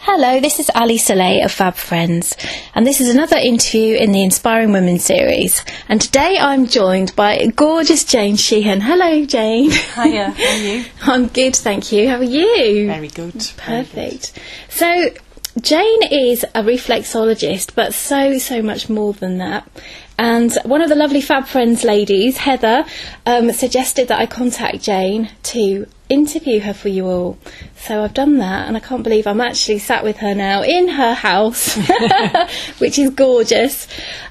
Hello, this is Ali Saleh of Fab Friends, and this is another interview in the Inspiring Women series. And today I'm joined by gorgeous Jane Sheehan. Hello, Jane. Hiya, how are you? I'm good, thank you. How are you? Very good. Perfect. So, Jane is a reflexologist, but so much more than that. And one of the lovely Fab Friends ladies, Heather, suggested that I contact Jane to interview her for you all. So I've done that, and I can't believe I'm actually sat with her now in her house, which is gorgeous,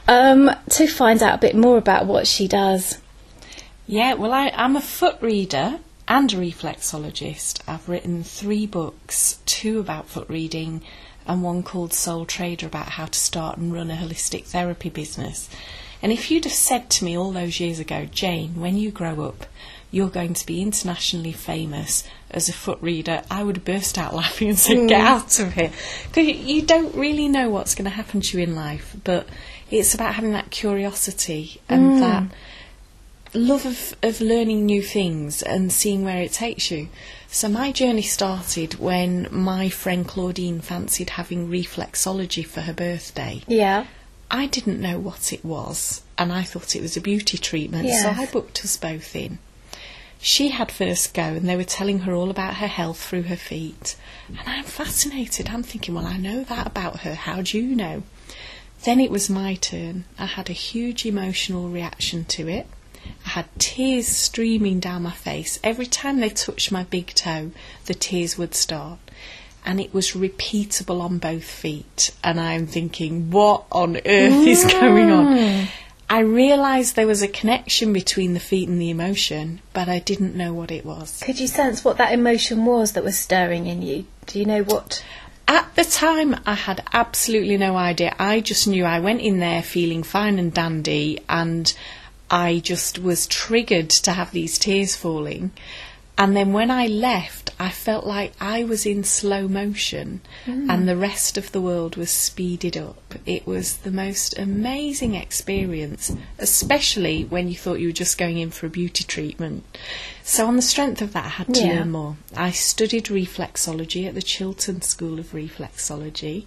to find out a bit more about what she does. Yeah, well, I'm a foot reader and a reflexologist. I've written 3 books, 2 about foot reading and 1 called Soul Trader about how to start and run a holistic therapy business. And if you'd have said to me all those years ago, Jane, when you grow up, you're going to be internationally famous as a foot reader, I would have burst out laughing and said, get out of here. Because you don't really know what's going to happen to you in life, but it's about having that curiosity and that love of learning new things and seeing where it takes you. So my journey started when my friend Claudine fancied having reflexology for her birthday. Yeah. I didn't know what it was, and I thought it was a beauty treatment, Yeah. so I booked us both in. She had first go, and they were telling her all about her health through her feet. And I'm fascinated. I'm thinking, well, I know that about her. How do you know? Then it was my turn. I had a huge emotional reaction to it. I had tears streaming down my face. Every time they touched my big toe, the tears would start. And it was repeatable on both feet. And I'm thinking, what on earth is going on? I realised there was a connection between the feet and the emotion, but I didn't know what it was. Could you sense what that emotion was that was stirring in you? Do you know what? At the time, I had absolutely no idea. I just knew I went in there feeling fine and dandy, and I just was triggered to have these tears falling. And then when I left, I felt like I was in slow motion and the rest of the world was speeded up. It was the most amazing experience, especially when you thought you were just going in for a beauty treatment. So on the strength of that, I had to learn more. I studied reflexology at the Chiltern School of Reflexology,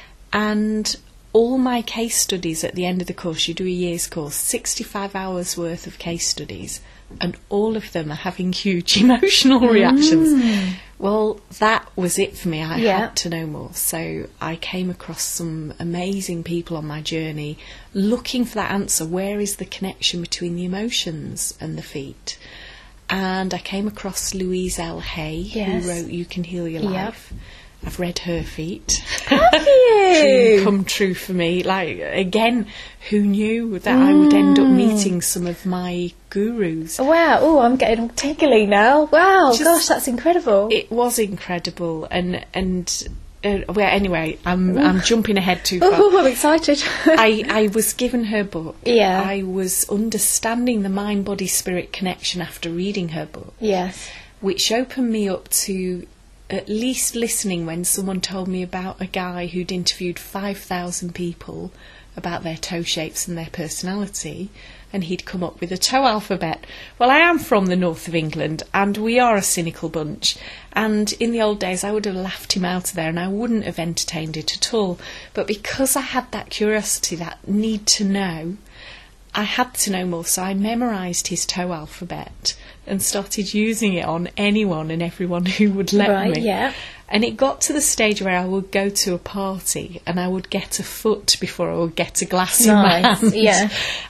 and all my case studies at the end of the course, you do a year's course, 65 hours worth of case studies, and all of them are having huge emotional reactions. Well, that was it for me. I had to know more. So I came across some amazing people on my journey looking for that answer. Where is the connection between the emotions and the feet? And I came across Louise L. Hay, who wrote You Can Heal Your Life. I've read her feet. Have you? Dream come true for me. Like, again, who knew that I would end up meeting some of my gurus? Wow, oh, I'm getting all tingly now. Wow, gosh, that's incredible. It was incredible. And well, anyway, I'm jumping ahead too far. Oh, I'm excited. I was given her book. Yeah. I was understanding the mind-body-spirit connection after reading her book. Yes. Which opened me up to at least listening when someone told me about a guy who'd interviewed 5,000 people about their toe shapes and their personality, and he'd come up with a toe alphabet. Well, I am from the north of England, and we are a cynical bunch, and in the old days I would have laughed him out of there and I wouldn't have entertained it at all. But because I had that curiosity, that need to know, I had to know more, so I memorised his toe alphabet and started using it on anyone and everyone who would let me. Yeah. And it got to the stage where I would go to a party and I would get a foot before I would get a glass in my hand. Yeah.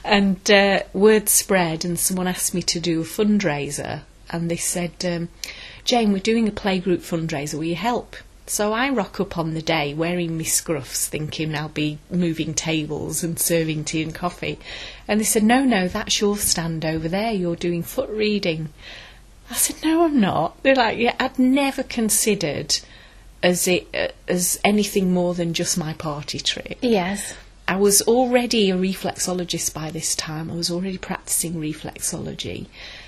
And word spread, and someone asked me to do a fundraiser, and they said, Jane, we're doing a playgroup fundraiser, will you help? So I rock up on the day wearing my scruffs, thinking I'll be moving tables and serving tea and coffee. And they said, no, that's your stand over there. You're doing foot reading. I said, no, I'm not. They're like, yeah, I'd never considered as anything more than just my party trick. Yes. I was already a reflexologist by this time. I was already practicing reflexology.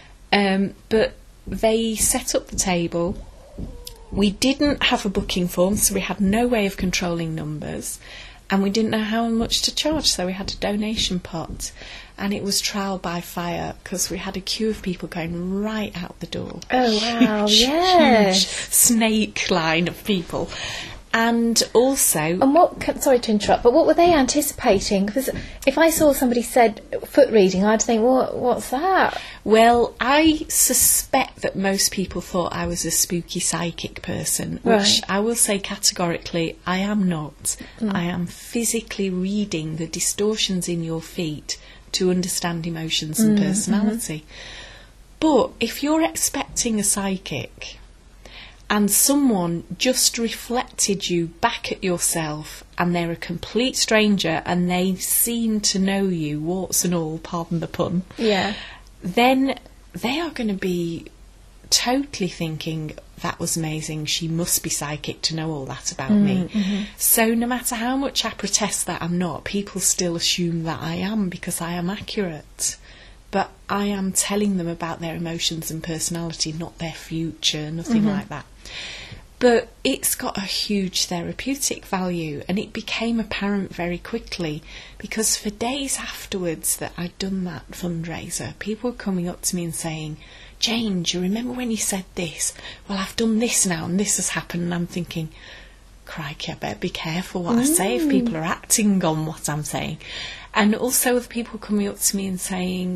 But they set up the table. We didn't have a booking form, so we had no way of controlling numbers, and we didn't know how much to charge, so we had a donation pot, and it was trial by fire because we had a queue of people going right out the door. Oh, wow, huge yes. snake line of people. And also... And sorry to interrupt, but what were they anticipating? Because if I saw somebody said foot reading, I'd think, what's that? Well, I suspect that most people thought I was a spooky psychic person, which I will say categorically, I am not. I am physically reading the distortions in your feet to understand emotions and personality. But if you're expecting a psychic and someone just reflected you back at yourself and they're a complete stranger and they seem to know you, warts and all, pardon the pun, then they are going to be totally thinking, that was amazing, she must be psychic to know all that about me. So no matter how much I protest that I'm not, people still assume that I am because I am accurate. But I am telling them about their emotions and personality, not their future, nothing like that. But it's got a huge therapeutic value, and it became apparent very quickly because for days afterwards that I'd done that fundraiser, people were coming up to me and saying, Jane, do you remember when you said this? Well, I've done this now and this has happened. And I'm thinking, crikey, I better be careful what I say if people are acting on what I'm saying. And also with people coming up to me and saying,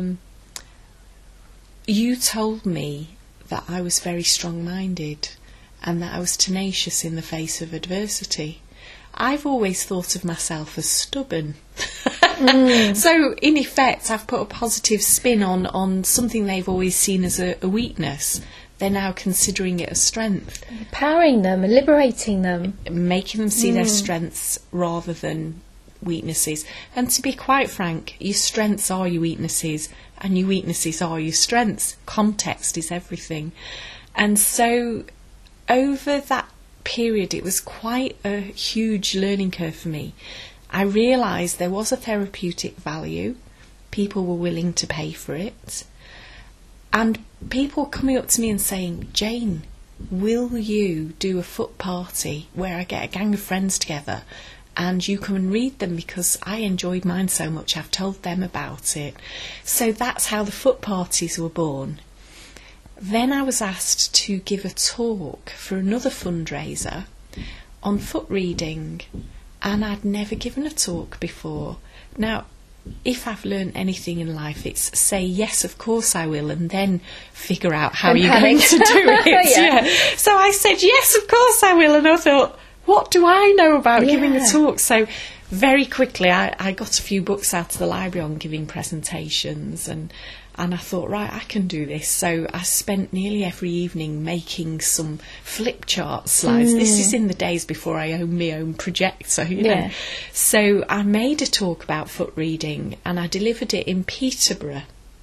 you told me that I was very strong-minded and that I was tenacious in the face of adversity. I've always thought of myself as stubborn. So, in effect, I've put a positive spin on something they've always seen as a weakness. They're now considering it a strength. Empowering them and liberating them. Making them see their strengths rather than weaknesses. And to be quite frank, your strengths are your weaknesses and your weaknesses are your strengths. Context is everything. And so over that period it was quite a huge learning curve for me. I realised there was a therapeutic value, people were willing to pay for it, and people coming up to me and saying, Jane, will you do a foot party where I get a gang of friends together and you come and read them because I enjoyed mine so much, I've told them about it. So that's how the foot parties were born. Then I was asked to give a talk for another fundraiser on foot reading, and I'd never given a talk before. Now, if I've learned anything in life, it's say yes, of course I will, and then figure out how you're going to do it. So I said yes, of course I will, and I thought, what do I know about giving a talk? So very quickly I got a few books out of the library on giving presentations, and I thought, right, I can do this. So I spent nearly every evening making some flip chart slides. This is in the days before I owned my own projector, you know. So I made a talk about foot reading and I delivered it in Peterborough.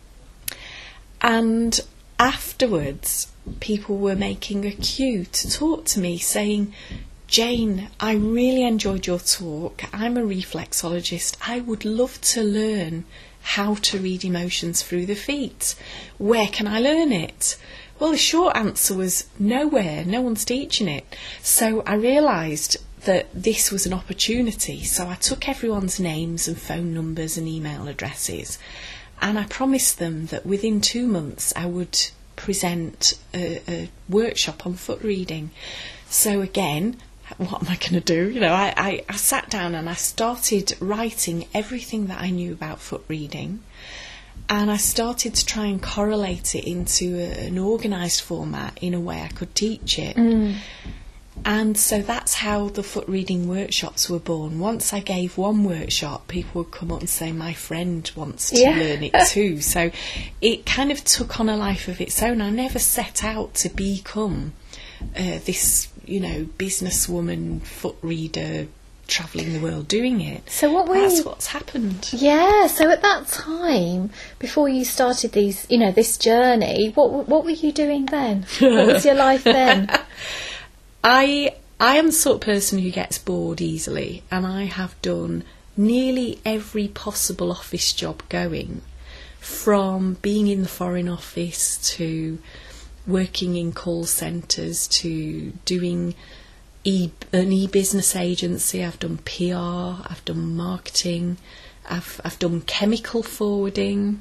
And afterwards, people were making a queue to talk to me saying, Jane, I really enjoyed your talk. I'm a reflexologist. I would love to learn how to read emotions through the feet. Where can I learn it? Well, the short answer was nowhere. No one's teaching it. So I realised that this was an opportunity. So I took everyone's names and phone numbers and email addresses, and I promised them that within 2 months I would present a workshop on foot reading. So again, what am I going to do? You know, I sat down and I started writing everything that I knew about foot reading, and I started to try and correlate it into an organised format in a way I could teach it. And so that's how the foot reading workshops were born. Once I gave one workshop, people would come up and say, my friend wants to learn it too. So it kind of took on a life of its own. I never set out to become this, you know, businesswoman, foot reader, travelling the world doing it. So that's what's happened. Yeah, so at that time, before you started these, you know, this journey, what were you doing then? What was your life then? I am the sort of person who gets bored easily, and I have done nearly every possible office job going, from being in the Foreign Office to working in call centres to doing an e-business agency. I've done PR, I've done marketing, I've done chemical forwarding,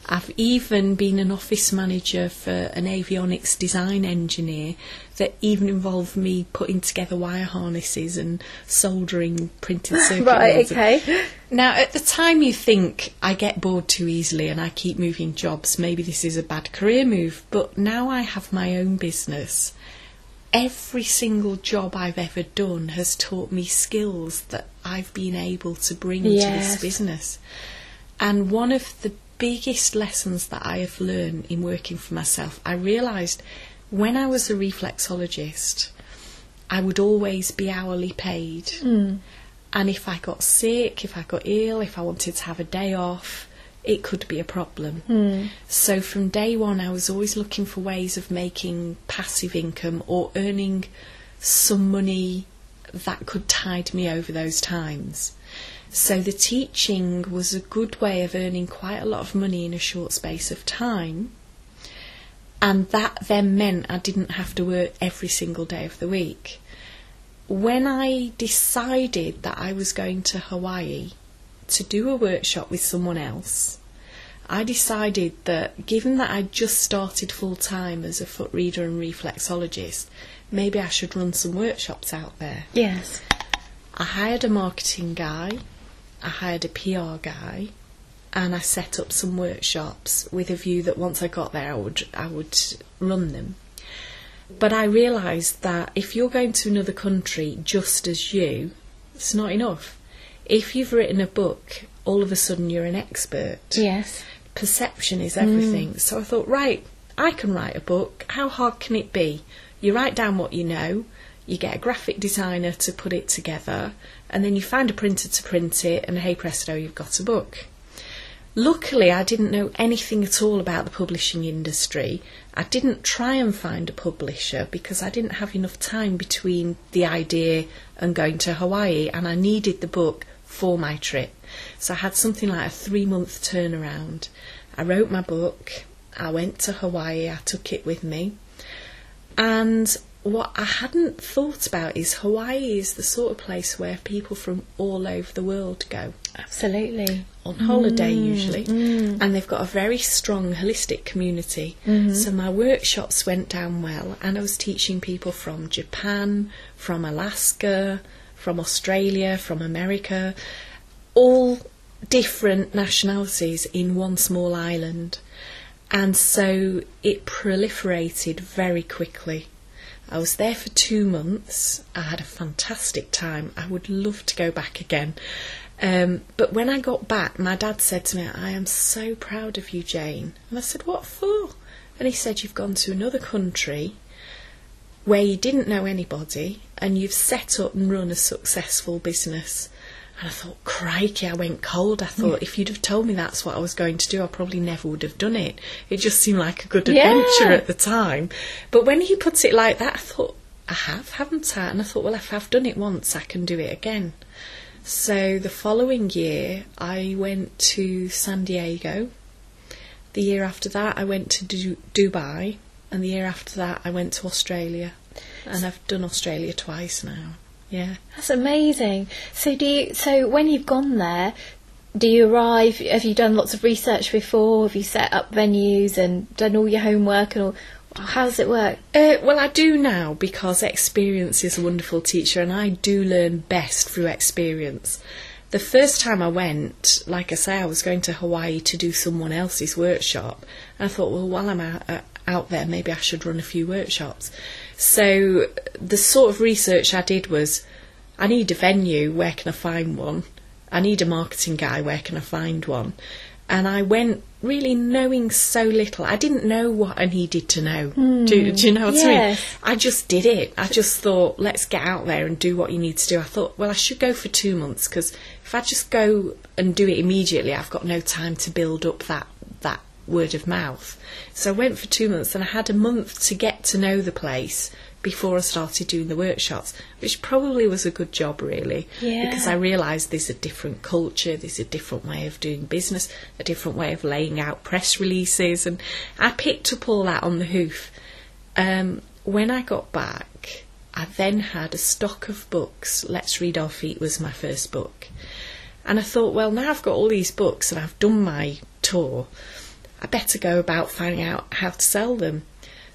I've even been an office manager for an avionics design engineer that even involved me putting together wire harnesses and soldering printed circuit Right, boards. okay. Now, at the time you think, I get bored too easily and I keep moving jobs, maybe this is a bad career move, but now I have my own business. Every single job I've ever done has taught me skills that I've been able to bring to this business. And one of the biggest lessons that I have learned in working for myself, I realised when I was a reflexologist, I would always be hourly paid. And if I got sick, if I got ill, if I wanted to have a day off, it could be a problem. So from day one, I was always looking for ways of making passive income or earning some money that could tide me over those times. So the teaching was a good way of earning quite a lot of money in a short space of time. And that then meant I didn't have to work every single day of the week. When I decided that I was going to Hawaii to do a workshop with someone else, I decided that given that I'd just started full-time as a foot reader and reflexologist, maybe I should run some workshops out there. Yes. I hired a marketing guy, I hired a PR guy, and I set up some workshops with a view that once I got there I would run them. But I realised that if you're going to another country just as you, it's not enough. If you've written a book, all of a sudden you're an expert. Yes. Perception is everything. So I thought, right, I can write a book. How hard can it be? You write down what you know, you get a graphic designer to put it together, and then you find a printer to print it, and hey presto, you've got a book. Luckily, I didn't know anything at all about the publishing industry. I didn't try and find a publisher because I didn't have enough time between the idea and going to Hawaii, and I needed the book for my trip. So I had something like a 3-month turnaround. I wrote my book, I went to Hawaii, I took it with me, and what I hadn't thought about is Hawaii is the sort of place where people from all over the world go. Absolutely. On holiday usually, and they've got a very strong holistic community. So my workshops went down well, and I was teaching people from Japan, from Alaska, from Australia, from America, all different nationalities in one small island. And so it proliferated very quickly. I was there for 2 months. I had a fantastic time. I would love to go back again. But when I got back, my dad said to me, "I am so proud of you, Jane." And I said, "What for?" And he said, "You've gone to another country where you didn't know anybody and you've set up and run a successful business." And I thought, crikey, I went cold. I thought, if you'd have told me that's what I was going to do, I probably never would have done it. It just seemed like a good adventure at the time. But when he put it like that, I thought, I have, haven't I? And I thought, well, if I've done it once, I can do it again. So the following year, I went to San Diego. The year after that, I went to Dubai. And the year after that, I went to Australia. And I've done Australia twice now. Yeah. That's amazing. So when you've gone there, do you arrive, have you done lots of research before? Have you set up venues and done all your homework and all? How does it work? Well, I do now because experience is a wonderful teacher, and I do learn best through experience. The first time I went, like I say, I was going to Hawaii to do someone else's workshop. And I thought, well, while I'm out there, maybe I should run a few workshops. So the sort of research I did was, I need a venue, where can I find one? I need a marketing guy, where can I find one? And I went really knowing so little. I didn't know what I needed to know. Do you know what I mean? I just did it. I just thought, let's get out there and do what you need to do. I thought, well, I should go for 2 months, because if I just go and do it immediately, I've got no time to build up that word of mouth. So I went for 2 months, and I had a month to get to know the place before I started doing the workshops, which probably was a good job, really, because I realised there's a different culture, there's a different way of doing business, a different way of laying out press releases, and I picked up all that on the hoof. When I got back, I then had a stock of books. Let's Read Our Feet was my first book. And I thought, well, now I've got all these books and I've done my tour, I better go about finding out how to sell them.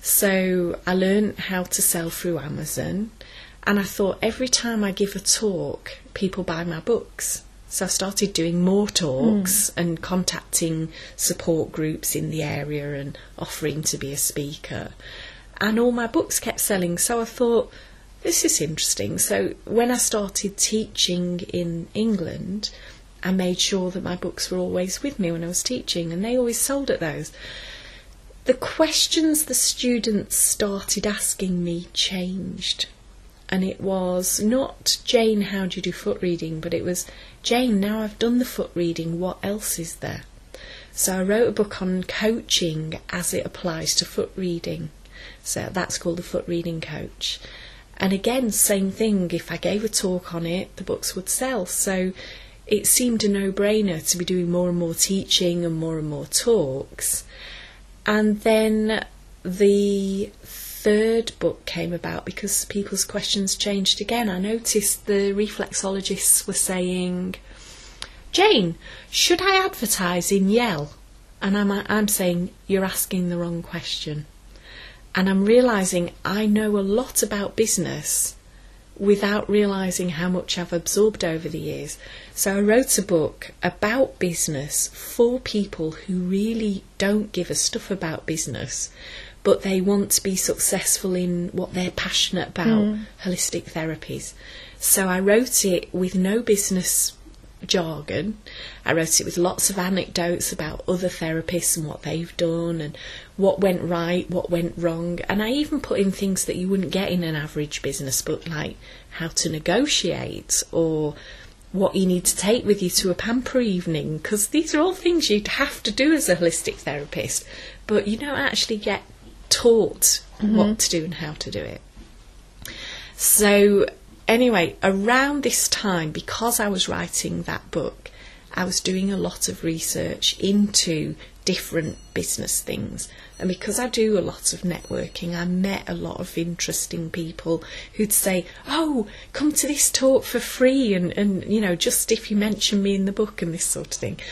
So I learned how to sell through Amazon, and I thought every time I give a talk, people buy my books. So I started doing more talks and contacting support groups in the area and offering to be a speaker. And all my books kept selling. So I thought, this is interesting. So when I started teaching in England, I made sure that my books were always with me when I was teaching, and they always sold at those. The questions the students started asking me changed. And it was not, Jane, how do you do foot reading? But it was, Jane, now I've done the foot reading, what else is there? So I wrote a book on coaching as it applies to foot reading. So that's called The Foot Reading Coach. And again, same thing, if I gave a talk on it, the books would sell. So it seemed a no-brainer to be doing more and more teaching and more talks. And then the third book came about because people's questions changed again. I noticed the reflexologists were saying, Jane, should I advertise in Yell? And I'm saying, you're asking the wrong question. And I'm realising I know a lot about business without realising how much I've absorbed over the years. So I wrote a book about business for people who really don't give a stuff about business, but they want to be successful in what they're passionate about, holistic therapies. So I wrote it with no business jargon. I wrote it with lots of anecdotes about other therapists and what they've done and what went right, what went wrong. And I even put in things that you wouldn't get in an average business book, like how to negotiate or what you need to take with you to a pamper evening, because these are all things you'd have to do as a holistic therapist, but you don't actually get taught what to do and how to do it. So anyway, around this time, because I was writing that book, I was doing a lot of research into different business things. And because I do a lot of networking, I met a lot of interesting people who'd say, oh, come to this talk for free and you know, just if you mention me in the book and this sort of thing.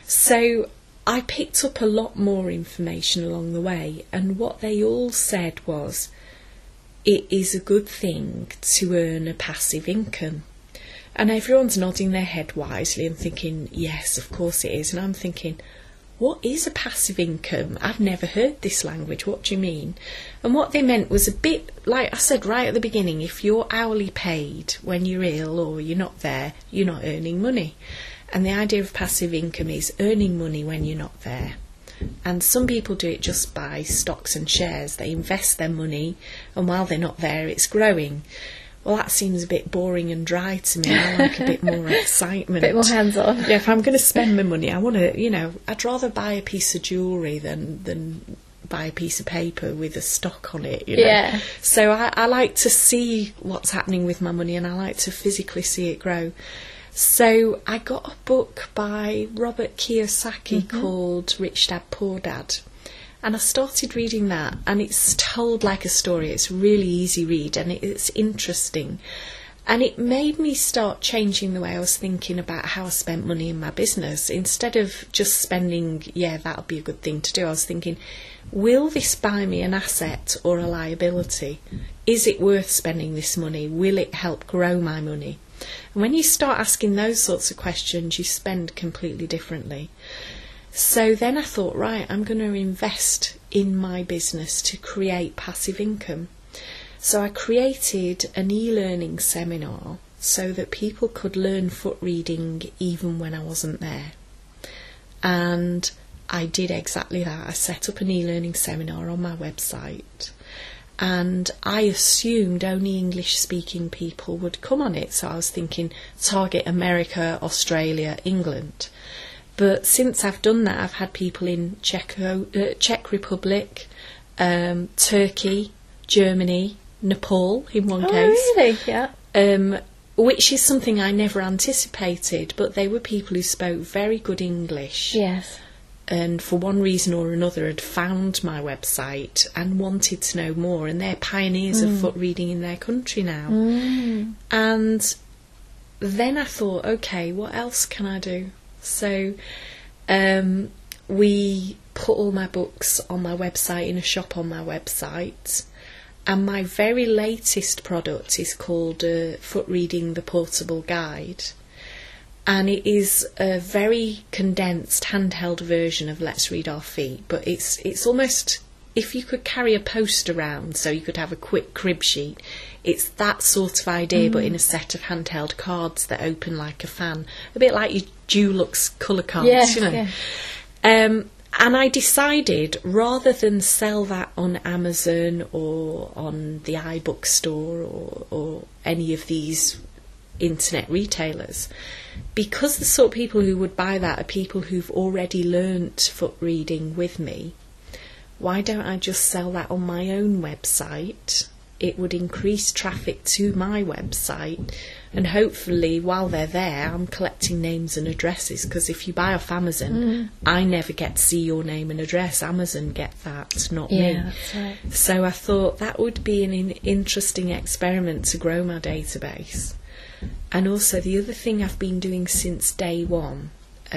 So I picked up a lot more information along the way, and what they all said was, it is a good thing to earn a passive income. And everyone's nodding their head wisely and thinking, yes, of course it is. And I'm thinking, what is a passive income? I've never heard this language. What do you mean? And what they meant was a bit, like I said right at the beginning, if you're hourly paid when you're ill or you're not there, you're not earning money. And the idea of passive income is earning money when you're not there. And some people do it just by stocks and shares. They invest their money, and while they're not there, it's growing. Well, that seems a bit boring and dry to me. I like a bit more excitement. A bit more hands-on. Yeah, if I'm going to spend my money, I want to, you know, I'd rather buy a piece of jewellery than buy a piece of paper with a stock on it, you know. Yeah. So I like to see what's happening with my money, and I like to physically see it grow. So I got a book by Robert Kiyosaki called Rich Dad, Poor Dad. And I started reading that, and it's told like a story. It's a really easy read, and it's interesting. And it made me start changing the way I was thinking about how I spent money in my business. Instead of just spending, yeah, that'll be a good thing to do, I was thinking, will this buy me an asset or a liability? Is it worth spending this money? Will it help grow my money? And when you start asking those sorts of questions, you spend completely differently. So then I thought, right, I'm going to invest in my business to create passive income. So I created an e-learning seminar so that people could learn foot reading even when I wasn't there. And I did exactly that. I set up an e-learning seminar on my website. And I assumed only English-speaking people would come on it. So I was thinking target America, Australia, England. But since I've done that, I've had people in Czech Republic, Turkey, Germany, Nepal in one case. Oh, really? Yeah. Which is something I never anticipated. But they were people who spoke very good English. Yes. And for one reason or another had found my website and wanted to know more, and they're pioneers of foot reading in their country now. And then I thought, okay, what else can I do? So we put all my books on my website, in a shop on my website. And my very latest product is called Foot Reading, the Portable Guide. And it is a very condensed, handheld version of Let's Read Our Feet. But it's almost, if you could carry a post around so you could have a quick crib sheet, it's that sort of idea, but in a set of handheld cards that open like a fan. A bit like your Dulux colour cards, you know. Yeah. And I decided, rather than sell that on Amazon or on the iBook store or any of these internet retailers, because the sort of people who would buy that are people who've already learnt foot reading with me, why don't I just sell that on my own website? It would increase traffic to my website, and hopefully while they're there I'm collecting names and addresses, because if you buy off Amazon, I never get to see your name and address. Amazon get that, not me. That's right. So I thought that would be an interesting experiment to grow my database. And also the other thing I've been doing since day one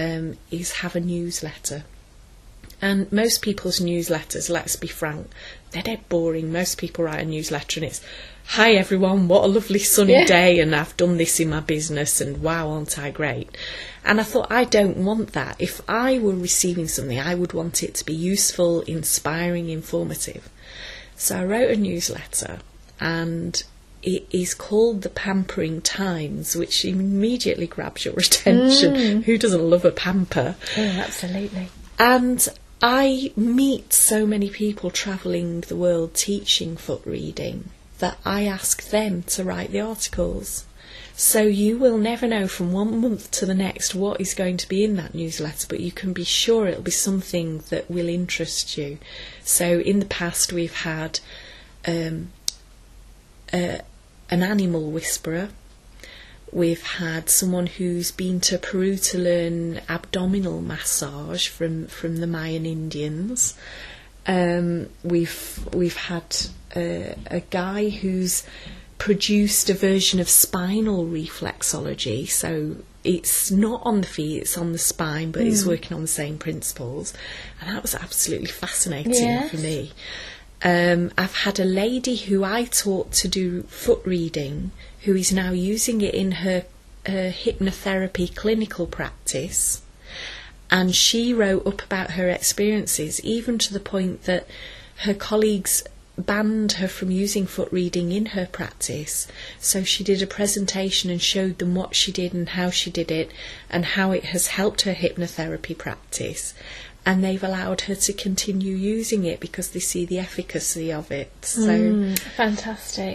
is have a newsletter. And most people's newsletters, let's be frank, they're dead boring. Most people write a newsletter and it's, hi everyone, what a lovely sunny day, and I've done this in my business, and wow, aren't I great? And I thought, I don't want that. If I were receiving something, I would want it to be useful, inspiring, informative. So I wrote a newsletter, and it is called The Pampering Times, which immediately grabs your attention. Who doesn't love a pamper? Oh, absolutely. And I meet so many people travelling the world teaching foot reading that I ask them to write the articles. So you will never know from one month to the next what is going to be in that newsletter, but you can be sure it'll be something that will interest you. So in the past we've had an animal whisperer. We've had someone who's been to Peru to learn abdominal massage from the Mayan Indians. We've had a guy who's produced a version of spinal reflexology. So it's not on the feet, it's on the spine, but it's working on the same principles. And that was absolutely fascinating for me. I've had a lady who I taught to do foot reading, who is now using it in her hypnotherapy clinical practice, and she wrote up about her experiences, even to the point that her colleagues banned her from using foot reading in her practice. So she did a presentation and showed them what she did and how she did it and how it has helped her hypnotherapy practice. And they've allowed her to continue using it because they see the efficacy of it. So fantastic.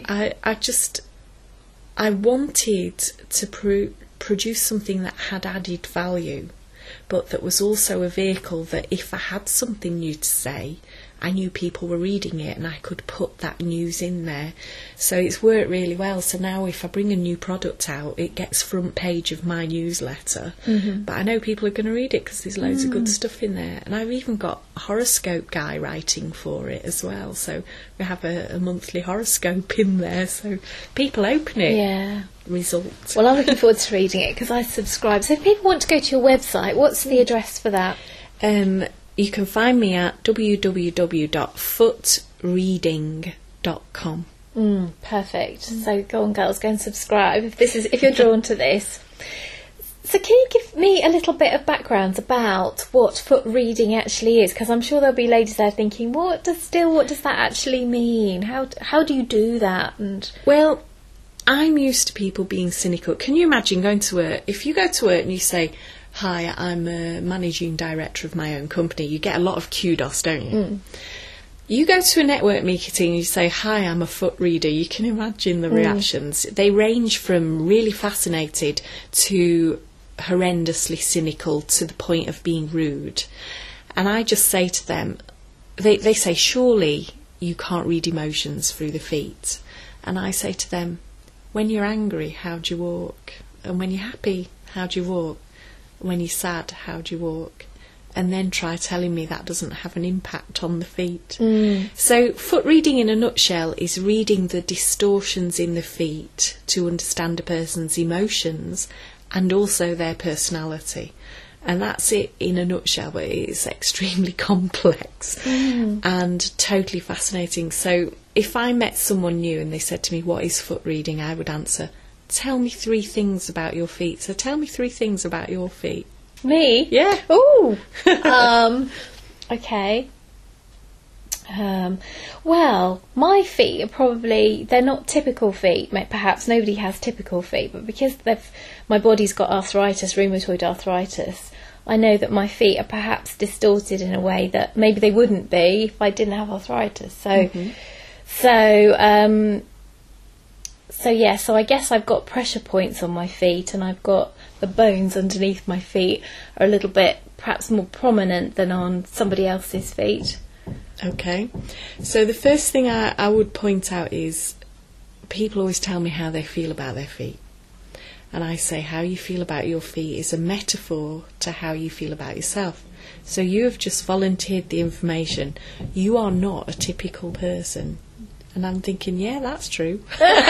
I wanted to produce something that had added value, but that was also a vehicle that if I had something new to say, I knew people were reading it and I could put that news in there. So it's worked really well. So now if I bring a new product out, it gets front page of my newsletter. But I know people are going to read it because there's loads of good stuff in there. And I've even got a horoscope guy writing for it as well. So we have a monthly horoscope in there. So people open it. Yeah. Result. Well, I'm looking forward to reading it because I subscribe. So if people want to go to your website, what's the address for that? You can find me at www.footreading.com. Perfect. So go on, girls, go and subscribe if you're drawn to this. So can you give me a little bit of background about what foot reading actually is? Because I'm sure there'll be ladies there thinking, what does that actually mean? How do you do that? And well, I'm used to people being cynical. Can you imagine going to work? If you go to work and you say, hi, I'm a managing director of my own company, you get a lot of kudos, don't you? You go to a network meeting and you say, hi, I'm a foot reader. You can imagine the reactions. They range from really fascinated to horrendously cynical to the point of being rude. And I just say to them, they say, surely you can't read emotions through the feet. And I say to them, when you're angry, how do you walk? And when you're happy, how do you walk? When you're sad, how do you walk? And then try telling me that doesn't have an impact on the feet. So foot reading in a nutshell is reading the distortions in the feet to understand a person's emotions and also their personality. And that's it in a nutshell, but it's extremely complex and totally fascinating. So if I met someone new and they said to me, what is foot reading? I would answer, tell me 3 things about your feet. So tell me 3 things about your feet. Me? Yeah. Ooh. Okay. Well, my feet are probably, they're not typical feet. Perhaps nobody has typical feet, but because my body's got arthritis, rheumatoid arthritis, I know that my feet are perhaps distorted in a way that maybe they wouldn't be if I didn't have arthritis. So I guess I've got pressure points on my feet, and I've got the bones underneath my feet are a little bit perhaps more prominent than on somebody else's feet. Okay. So the first thing I would point out is people always tell me how they feel about their feet. And I say how you feel about your feet is a metaphor to how you feel about yourself. So you have just volunteered the information. You are not a typical person. And I'm thinking, yeah, that's true.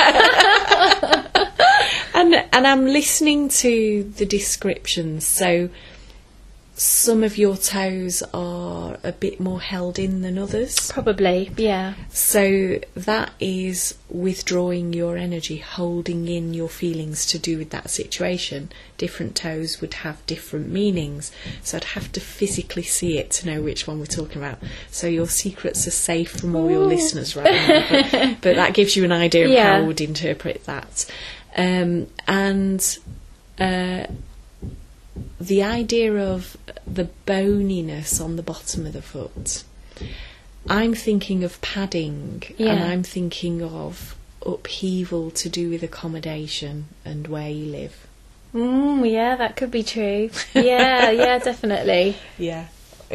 And I'm listening to the descriptions. So some of your toes are a bit more held in than others. Probably, yeah. So that is withdrawing your energy, holding in your feelings to do with that situation. Different toes would have different meanings. So I'd have to physically see it to know which one we're talking about. So your secrets are safe from all your listeners right now. But that gives you an idea of how I would interpret that. The idea of the boniness on the bottom of the foot, I'm thinking of padding, and I'm thinking of upheaval to do with accommodation and where you live. Yeah, that could be true. Yeah, definitely. Yeah,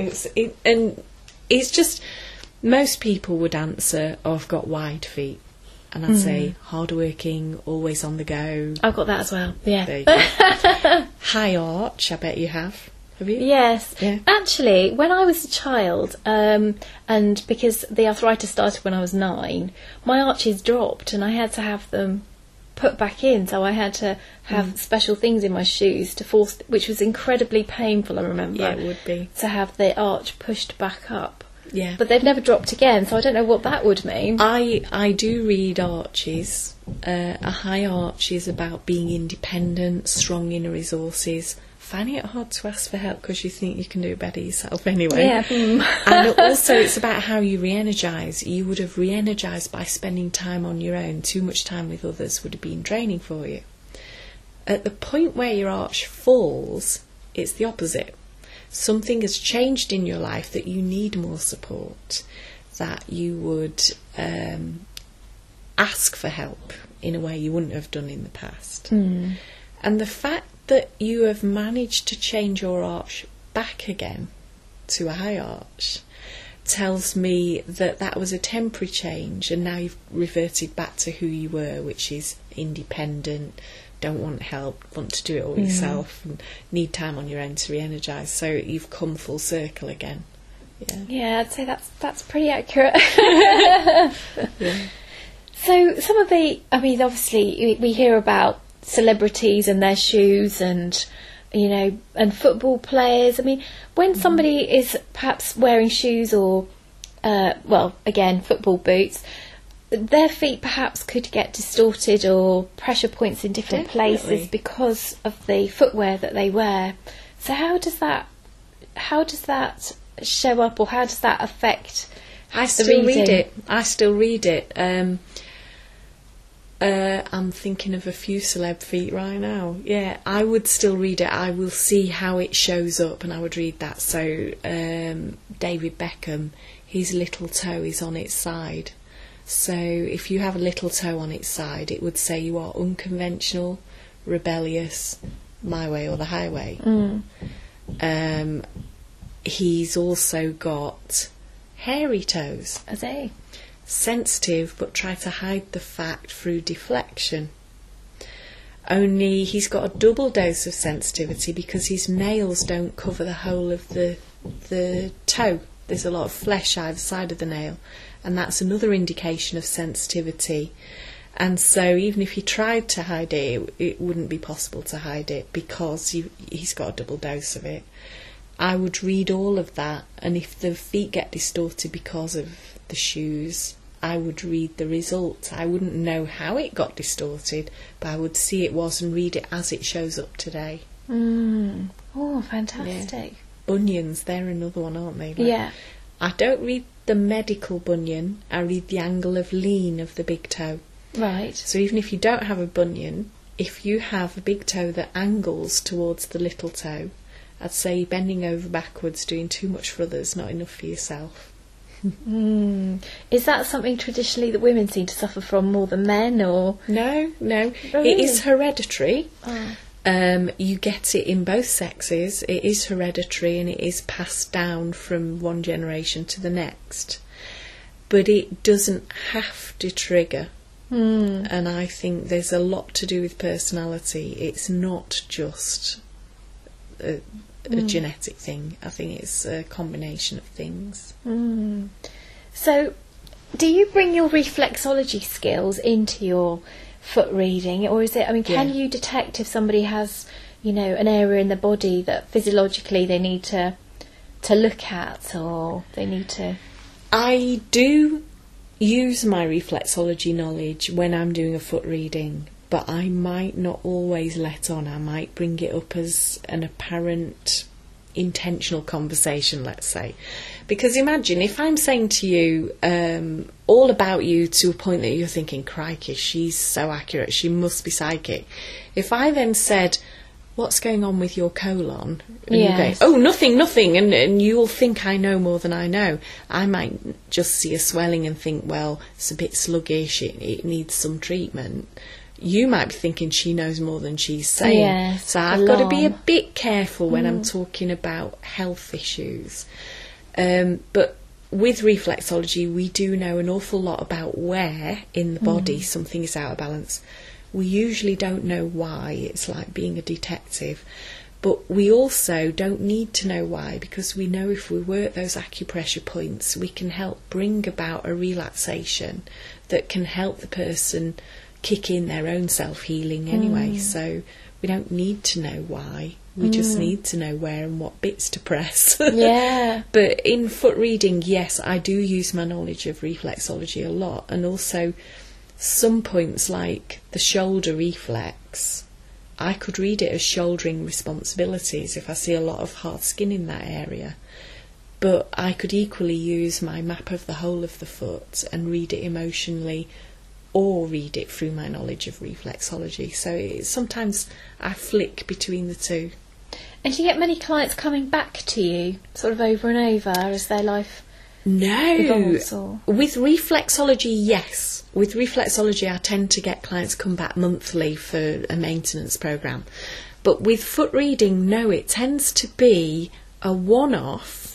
it's just most people would answer, "Oh, I've got wide feet." And I'd say, hard-working, always on the go. I've got that as well, yeah. There you go. High arch, I bet you have. Have you? Yes. Yeah. Actually, when I was a child, and because the arthritis started when I was 9, my arches dropped and I had to have them put back in. So I had to have special things in my shoes to force, which was incredibly painful, I remember. Yeah, it would be. To have the arch pushed back up. Yeah. But they've never dropped again, so I don't know what that would mean. I do read arches. A high arch is about being independent, strong inner resources, finding it hard to ask for help because you think you can do it better yourself anyway. Yeah. And also it's about how you re-energise. You would have re-energised by spending time on your own. Too much time with others would have been draining for you. At the point where your arch falls, it's the opposite. Something has changed in your life that you need more support, that you would ask for help in a way you wouldn't have done in the past. And the fact that you have managed to change your arch back again to a high arch tells me that that was a temporary change, and now you've reverted back to who you were, which is independent, don't want help, want to do it all yourself, and need time on your own to re-energise. So you've come full circle again. Yeah, I'd say that's pretty accurate. Yeah. So some of obviously we hear about celebrities and their shoes, and and football players. I mean, when somebody is perhaps wearing shoes or football boots, their feet perhaps could get distorted or pressure points in different places because of the footwear that they wear. So how does that show up, or how does that affect I still read it. I'm thinking of a few celeb feet right now. Yeah, I would still read it. I will see how it shows up, and I would read that. So David Beckham, his little toe is on its side. So if you have a little toe on its side, it would say you are unconventional, rebellious, my way or the highway. He's also got hairy toes. As they? Sensitive, but try to hide the fact through deflection. Only he's got a double dose of sensitivity because his nails don't cover the whole of the toe. There's a lot of flesh either side of the nail, and that's another indication of sensitivity. And so even if he tried to hide it, it wouldn't be possible to hide it because he's got a double dose of it. I would read all of that, and if the feet get distorted because of the shoes, I would read the result. I wouldn't know how it got distorted, but I would see it was and read it as it shows up today. Oh, fantastic. Yeah. Bunions, they're another one, aren't they? Yeah. I don't read the medical bunion, I read the angle of lean of the big toe. Right. So even if you don't have a bunion, if you have a big toe that angles towards the little toe, I'd say bending over backwards, doing too much for others, not enough for yourself. Is that something traditionally that women seem to suffer from more than men, or? No. Oh, It is hereditary. Oh. You get it in both sexes. It is hereditary and it is passed down from one generation to the next. But it doesn't have to trigger. And I think there's a lot to do with personality. It's not just a genetic thing. I think it's a combination of things. So, do you bring your reflexology skills into your foot reading, or is it, I mean, can you detect if somebody has, you know, an area in the body that physiologically they need to look at, or they need to? I do use my reflexology knowledge when I'm doing a foot reading, but I might not always let on. I might bring it up as an apparent intentional conversation, let's say. Because imagine if I'm saying to you all about you to a point that you're thinking, crikey, she's so accurate, she must be psychic. If I then said, what's going on with your colon? And you go, oh, nothing, and you'll think I know more than I know. I might just see a swelling and think, well, it's a bit sluggish, it needs some treatment. You might be thinking she knows more than she's saying. Yes, so I've got to be a bit careful when I'm talking about health issues. But with reflexology, we do know an awful lot about where in the body something is out of balance. We usually don't know why. It's like being a detective. But we also don't need to know why, because we know if we work those acupressure points, we can help bring about a relaxation that can help the person kick in their own self-healing anyway. So we don't need to know why. We just need to know where and what bits to press. Yeah. But in foot reading, yes, I do use my knowledge of reflexology a lot, and also some points like the shoulder reflex, I could read it as shouldering responsibilities if I see a lot of hard skin in that area. But I could equally use my map of the whole of the foot and read it emotionally, or read it through my knowledge of reflexology. So sometimes I flick between the two. And do you get many clients coming back to you, sort of over and over, as their life evolves? Or? With reflexology, yes. With reflexology, I tend to get clients come back monthly for a maintenance programme. But with foot reading, no, it tends to be a one-off,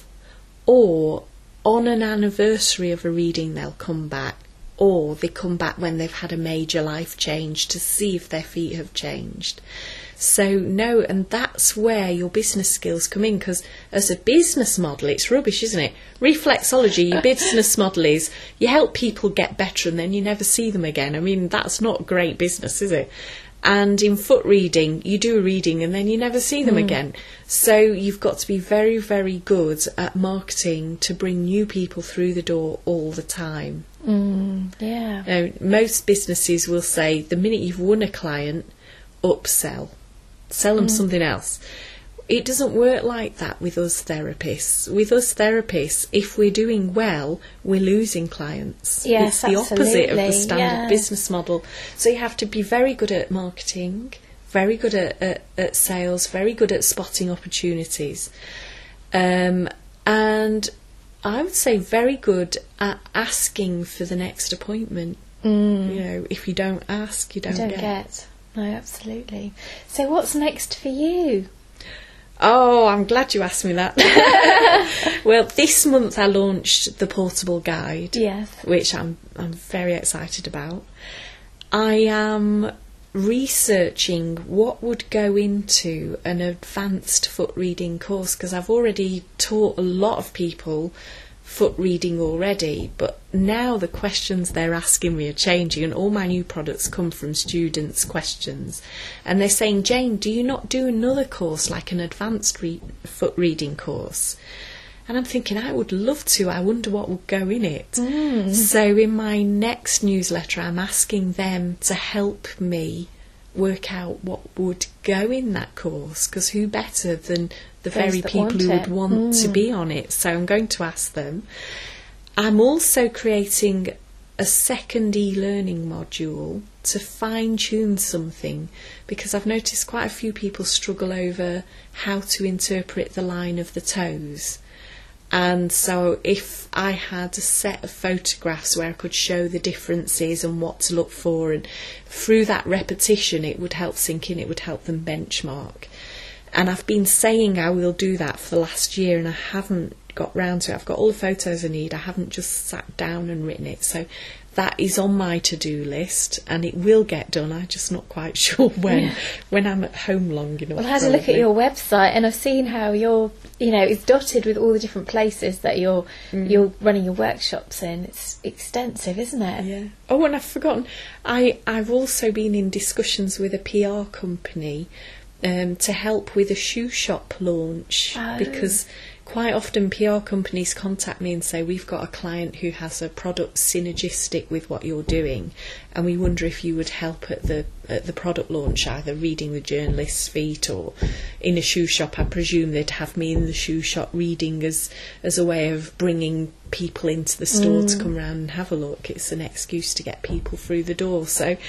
or on an anniversary of a reading they'll come back, or they come back when they've had a major life change to see if their feet have changed. So no, and that's where your business skills come in, because as a business model, it's rubbish, isn't it? Reflexology, your business model is you help people get better and then you never see them again. I mean, that's not great business, is it? And in foot reading, you do a reading and then you never see them again. So you've got to be very, very good at marketing to bring new people through the door all the time. Yeah. Now, most businesses will say the minute you've won a client, upsell. Sell them something else. It doesn't work like that with us therapists. With us therapists, if we're doing well, we're losing clients. Yes, it's the opposite of the absolutely, standard business model. So you have to be very good at marketing, very good at sales, very good at spotting opportunities. And I would say very good at asking for the next appointment. You know, if you don't ask, you don't get. No, absolutely. So what's next for you? Oh, I'm glad you asked me that. Well, this month I launched the portable guide, Yes. which I'm very excited about. I am researching what would go into an advanced foot reading course, because I've already taught a lot of people foot reading already, but now the questions they're asking me are changing, and all my new products come from students' questions, and they're saying, Jane, do you not do another course, like an advanced foot reading course? And I'm thinking, I would love to. I wonder what would go in it. So in my next newsletter, I'm asking them to help me work out what would go in that course, because who better than the very people who would want to be on it? So I'm going to ask them. I'm also creating a second e-learning module to fine-tune something, because I've noticed quite a few people struggle over how to interpret the line of the toes. And so if I had a set of photographs where I could show the differences and what to look for, and through that repetition it would help sink in, it would help them benchmark. And I've been saying I will do that for the last year, and I haven't got round to it. I've got all the photos I need, I haven't just sat down and written it. So that is on my to-do list, and it will get done. I'm just not quite sure when I'm at home long enough. Well, I had a look at your website, and I've seen how you're, it's dotted with all the different places that you're running your workshops in. It's extensive, isn't it? Yeah. Oh, and I've forgotten, I've also been in discussions with a PR company to help with a shoe shop launch, because quite often PR companies contact me and say, we've got a client who has a product synergistic with what you're doing, and we wonder if you would help at the product launch, either reading the journalist's feet or in a shoe shop. I presume they'd have me in the shoe shop reading as a way of bringing people into the store to come round and have a look. It's an excuse to get people through the door. So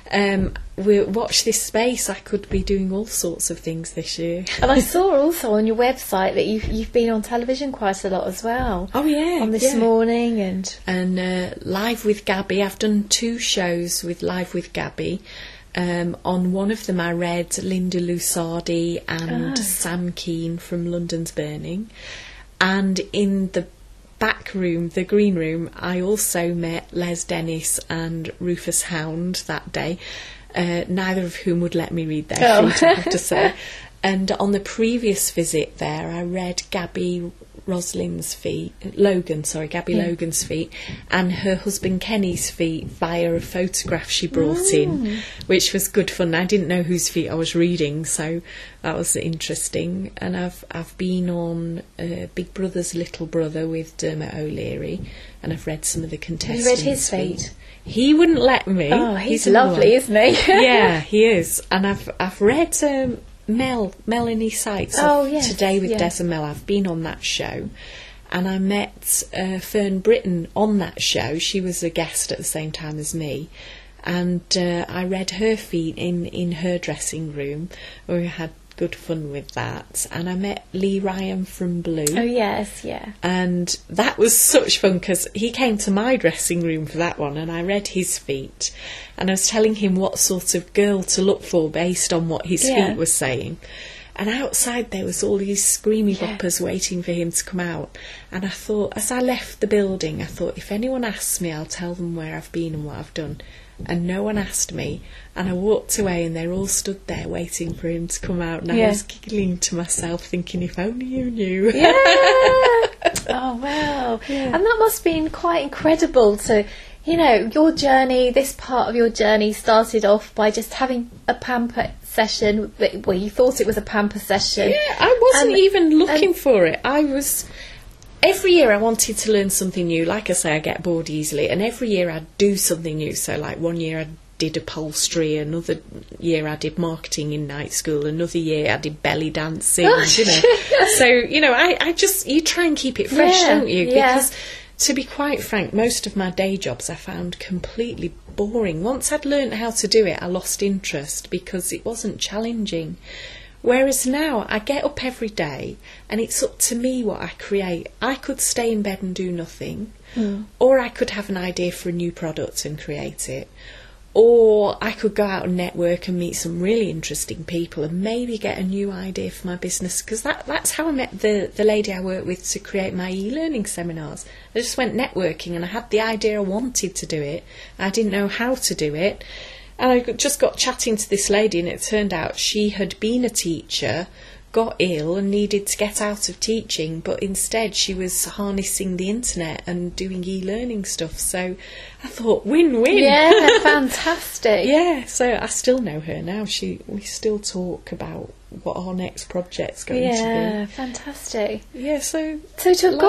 we watch this space. I could be doing all sorts of things this year. And I saw also on your website that you've been on television quite a lot as well. Oh yeah, on This Morning and Live with Gabby. I've done 2 shows with Live with Gabby. On one of them I read Linda Lusardi and Sam Keane from London's Burning, and in the back room, the green room, I also met Les Dennis and Rufus Hound that day, neither of whom would let me read their feet, I have to say. And on the previous visit there, I read Gabby Logan's feet, and her husband Kenny's feet via a photograph she brought in, which was good fun. I didn't know whose feet I was reading, so that was interesting. And I've been on Big Brother's Little Brother with Dermot O'Leary, and I've read some of the contestants' You read his feet? He wouldn't let me. Oh, he's lovely, isn't he? Yeah, he is. And I've read Melanie Sykes Today with Des and Mel. I've been on that show, and I met Fern Britton on that show. She was a guest at the same time as me, and I read her feet in her dressing room. We had good fun with that, and I met Lee Ryan from Blue. Oh yes, yeah. And that was such fun, because he came to my dressing room for that one, and I read his feet, and I was telling him what sort of girl to look for based on what his feet were saying. And outside there was all these screamy boppers waiting for him to come out, and I thought, as I left the building, I thought, if anyone asks me, I'll tell them where I've been and what I've done. And no one asked me, and I walked away, and they all stood there waiting for him to come out, and I was giggling to myself, thinking, if only you knew. Yeah. Oh wow. And that must have been quite incredible to, your journey, this part of your journey started off by just having a pamper session. Well, you thought it was a pamper session. Yeah, I wasn't even looking for it. Every year I wanted to learn something new. Like I say, I get bored easily, and every year I'd do something new. So like one year I did upholstery, another year I did marketing in night school, another year I did belly dancing, So, I just, you try and keep it fresh, don't you? Because to be quite frank, most of my day jobs I found completely boring. Once I'd learnt how to do it, I lost interest because it wasn't challenging. Whereas now I get up every day and it's up to me what I create. I could stay in bed and do nothing, or I could have an idea for a new product and create it, or I could go out and network and meet some really interesting people and maybe get a new idea for my business, because that's how I met the lady I work with to create my e-learning seminars. I just went networking and I had the idea I wanted to do it. I didn't know how to do it. And I just got chatting to this lady, and it turned out she had been a teacher got ill and needed to get out of teaching, but instead she was harnessing the internet and doing e-learning stuff. So I thought, win-win. Yeah, fantastic. Yeah, so I still know her now. We still talk about what our next project's going to be. Yeah, fantastic. Yeah, so to have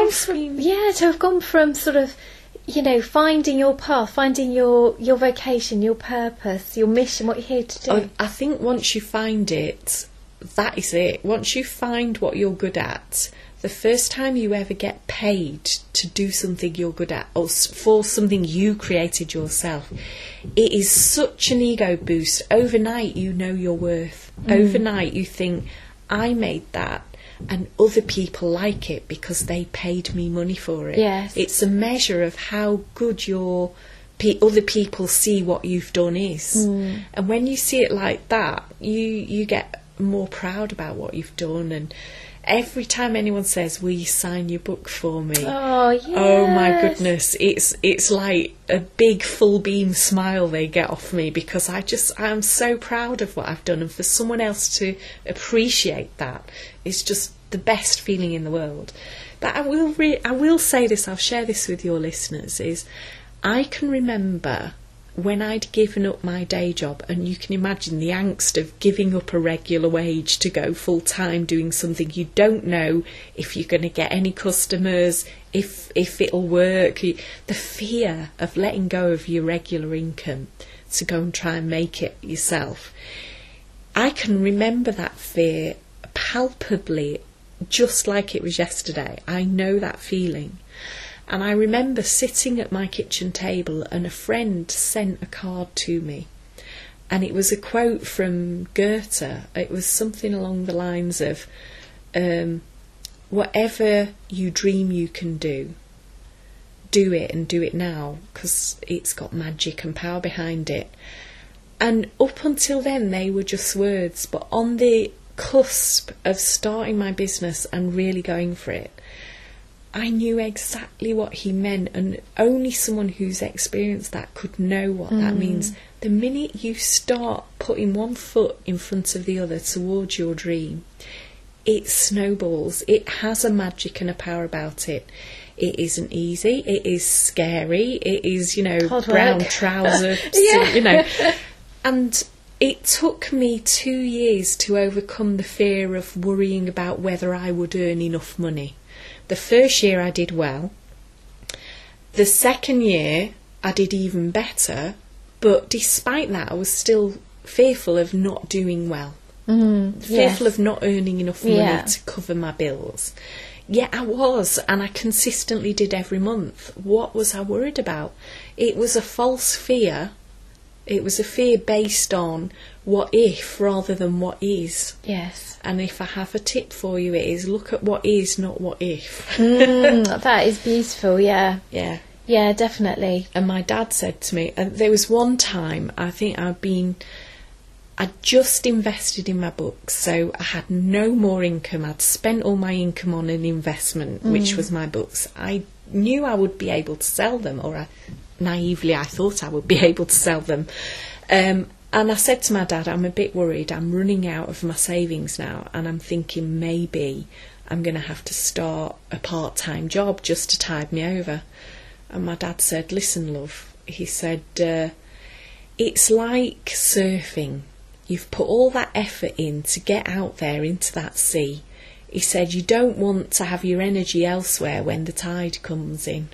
gone from sort of, you know, finding your path, finding your vocation, your purpose, your mission, what you're here to do. I think once you find it, that is it. Once you find what you're good at, the first time you ever get paid to do something you're good at, or for something you created yourself, it is such an ego boost. Overnight, you know your worth. Overnight, you think, I made that, and other people like it because they paid me money for it. Yes. It's a measure of how good your other people see what you've done is. And when you see it like that, you get more proud about what you've done. And every time anyone says, will you sign your book for me? Oh, yes. Oh my goodness, it's like a big full beam smile they get off me, because I'm so proud of what I've done, and for someone else to appreciate that is just the best feeling in the world. But I will say this, I'll share this with your listeners, is I can remember when I'd given up my day job, and you can imagine the angst of giving up a regular wage to go full-time doing something you don't know if you're going to get any customers, if it'll work, the fear of letting go of your regular income to go and try and make it yourself. I can remember that fear palpably, just like it was yesterday. I know that feeling. And I remember sitting at my kitchen table, and a friend sent a card to me. And it was a quote from Goethe. It was something along the lines of, whatever you dream you can do it, and do it now, because it's got magic and power behind it. And up until then, they were just words. But on the cusp of starting my business and really going for it, I knew exactly what he meant, and only someone who's experienced that could know what that means. The minute you start putting one foot in front of the other towards your dream, it snowballs. It has a magic and a power about it. It isn't easy. It is scary. It is, Hard brown work. trousers, And it took me 2 years to overcome the fear of worrying about whether I would earn enough money. The first year I did well. The second year I did even better. But despite that, I was still fearful of not doing well. Fearful of not earning enough money to cover my bills. Yet I was, and I consistently did every month. What was I worried about? It was a false fear. It was a fear based on what if rather than what is. Yes. And if I have a tip for you, it is look at what is, not what if. That is beautiful, yeah. Yeah. Yeah, definitely. And my dad said to me, and there was one time, I think I'd just invested in my books, so I had no more income. I'd spent all my income on an investment, which was my books. I knew I would be able to sell them, or naively I thought I would be able to sell them. And I said to my dad, I'm a bit worried. I'm running out of my savings now, and I'm thinking maybe I'm going to have to start a part-time job just to tide me over. And my dad said, listen, love, he said, it's like surfing. You've put all that effort in to get out there into that sea. He said, you don't want to have your energy elsewhere when the tide comes in.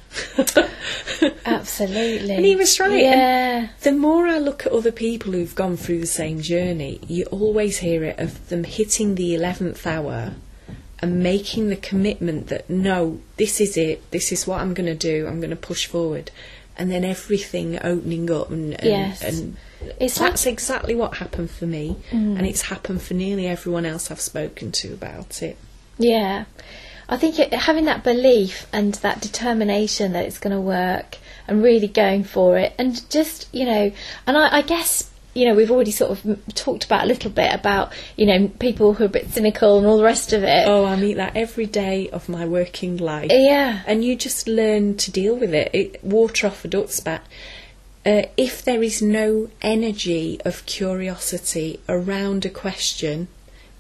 Absolutely. And he was right. Yeah. And the more I look at other people who've gone through the same journey, you always hear it of them hitting the 11th hour and making the commitment that, no, this is it, this is what I'm going to do, I'm going to push forward. And then everything opening up and that's exactly what happened for me, and it's happened for nearly everyone else I've spoken to about it. Yeah, I think having that belief and that determination that it's going to work and really going for it, and just, and I guess, we've already sort of talked about a little bit about, people who are a bit cynical and all the rest of it. Oh, I meet that every day of my working life. Yeah. And you just learn to deal with it. Water off a duck's back. If there is no energy of curiosity around a question,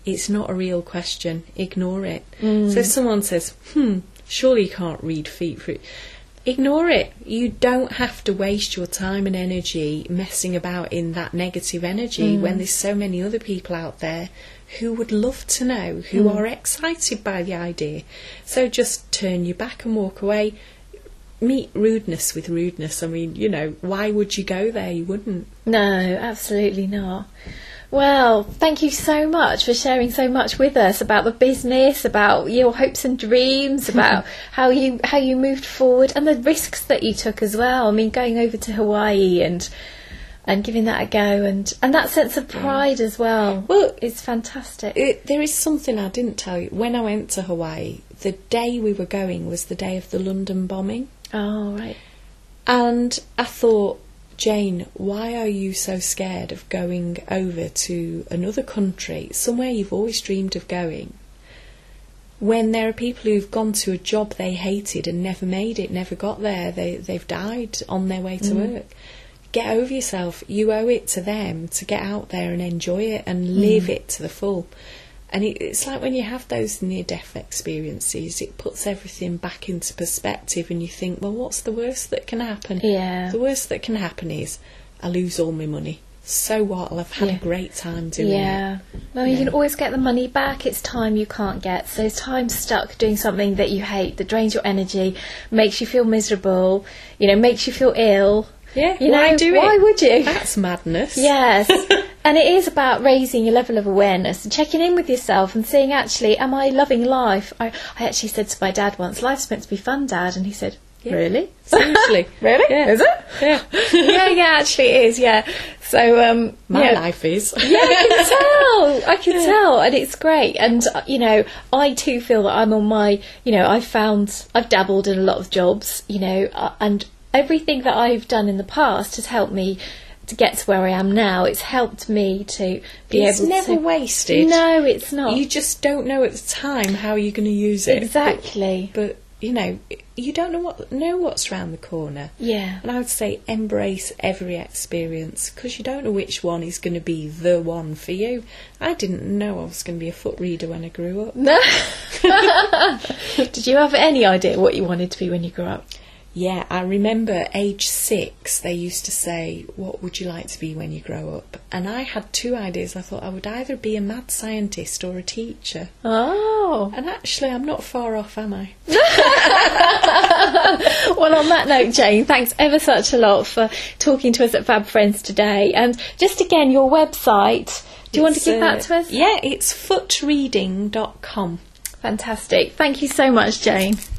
it's not a real question. Ignore it. So if someone says, surely you can't read feet fruit, ignore it. You don't have to waste your time and energy messing about in that negative energy when there's so many other people out there who would love to know, who are excited by the idea. So just turn your back and walk away. Meet rudeness with rudeness. I mean, you know, why would you go there? You wouldn't. No, absolutely not. Well, thank you so much for sharing so much with us about the business, about your hopes and dreams, about how you moved forward, and the risks that you took as well. I mean, going over to Hawaii and giving that a go, and that sense of pride as well. Well, it's fantastic. There is something I didn't tell you. When I went to Hawaii, the day we were going was the day of the London bombing. Oh, right. And I thought, Jane, why are you so scared of going over to another country, somewhere you've always dreamed of going, when there are people who've gone to a job they hated and never made it, never got there, they've died on their way to work? Get over yourself. You owe it to them to get out there and enjoy it and live it to the full. And it's like when you have those near-death experiences, it puts everything back into perspective, and you think, well, what's the worst that can happen? Yeah. The worst that can happen is I lose all my money. So what? I'll have had a great time doing it. Well, you can always get the money back. It's time you can't get. So time stuck doing something that you hate, that drains your energy, makes you feel miserable, you know, makes you feel ill. Yeah, you why know, do it? Why would you? That's madness. Yes. And it is about raising your level of awareness and checking in with yourself and seeing, actually, am I loving life? I actually said to my dad once, life's meant to be fun, Dad. And he said, really? Seriously? Really? Yeah. Is it? Yeah. yeah, actually it is, yeah. So, my life is. Yeah, I can tell. And it's great. And, you know, I too feel that I'm on my, you know, I've dabbled in a lot of jobs, you know, and everything that I've done in the past has helped me to get to where I am now. It's helped me to be able to... It's never wasted. No, it's not. You just don't know at the time how you're going to use it. Exactly. But you know, you don't know what's round the corner. Yeah. And I would say embrace every experience, because you don't know which one is going to be the one for you. I didn't know I was going to be a foot reader when I grew up. No. Did you have any idea what you wanted to be when you grew up? Yeah, I remember age 6, they used to say, what would you like to be when you grow up? And I had 2 ideas. I thought I would either be a mad scientist or a teacher. Oh. And actually, I'm not far off, am I? Well, on that note, Jane, thanks ever such a lot for talking to us at Fab Friends today. And just again, your website, do you want to give that to us? Yeah, it's footreading.com. Fantastic. Thank you so much, Jane.